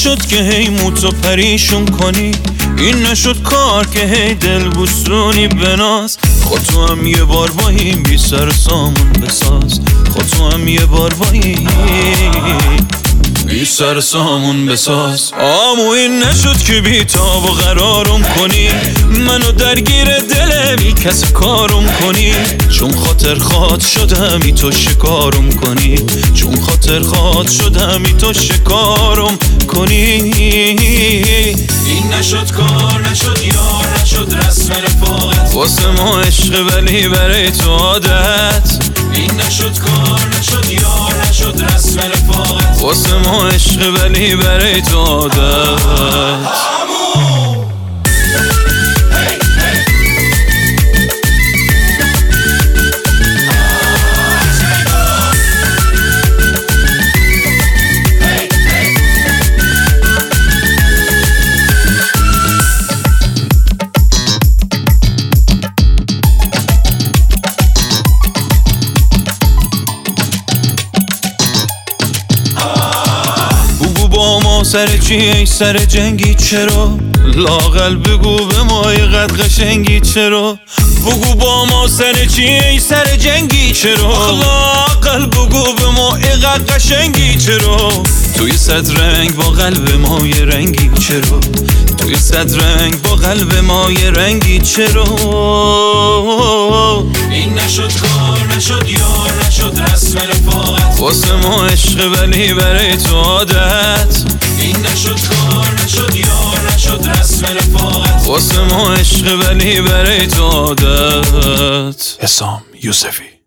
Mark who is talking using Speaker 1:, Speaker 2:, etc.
Speaker 1: نشد که هی موتو پریشون کنی، این نشد کار که هی دل بوسونی بناز. خود تو هم یه بار با این بی سر سامون بساز، خود تو هم یه بار با این بی سر سامون بساز. آمو این نشد که بی تاب و قرارم کنی، منو درگیر دل بی کس کارم کنی. چون خاطر خواد شدم ای تو شکارم کنی، چون خاطر خواد شدم ای تو شکارم کنی. این نشد کار، نشد یار، نشد رسم رفاقت، واسه ما عشق ولی برای تو عادت. این نشد کار، نشد یار، نشد رسم رفاقت، واسه ما عشق ولی برای تو عادت. با ما سر چی ای سر جنگی چرا؟ لااقل بگو به ما اینقدر قشنگی چرا؟ بگو با ما سر چی ای سر جنگی چرا؟ لااقل بگو به ما اینقدر قشنگی چرا؟ توی صد رنگ با قلب ما یه رنگی چرا؟ توی صد رنگ با قلب ما یه رنگی چرا؟ این نشد کار، نشد یار، نشد رسم رفاقت، واسه ما عشق ولی برای تو عادت. این نشد کار، نشد یار، نشد رسم رفاقت، واسه ما عشق ولی برای تو عادت.
Speaker 2: حسام یوسفی.